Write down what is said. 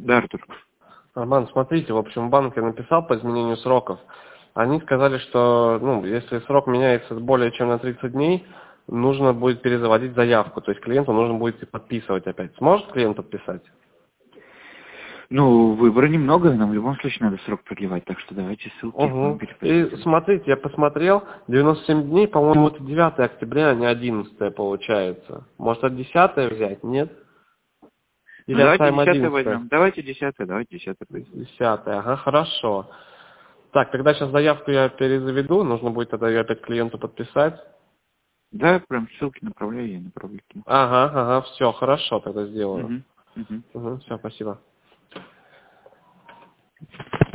Да, Артур. Роман, смотрите, в общем, банк я написал по изменению сроков. Они сказали, что, если срок меняется более чем на 30 дней, нужно будет перезаводить заявку. То есть клиенту нужно будет подписывать опять. Сможет клиент подписать? Ну, выбора немного, нам в любом случае надо срок продлевать, так что давайте ссылки Угу. И переподписывать. смотрите, я посмотрел, 97 дней, по-моему, это 9 октября, а не 11 получается. Может, от 10 взять, нет? Ну, Или давайте оставим 10 11? возьмем. Давайте 10 будет. 10, ага, хорошо. Так, тогда сейчас заявку я перезаведу, нужно будет тогда ее опять клиенту подписать. Да, прям ссылки направляю, я направлю. Ага, все, хорошо, тогда сделаю. Угу. Угу, все, спасибо.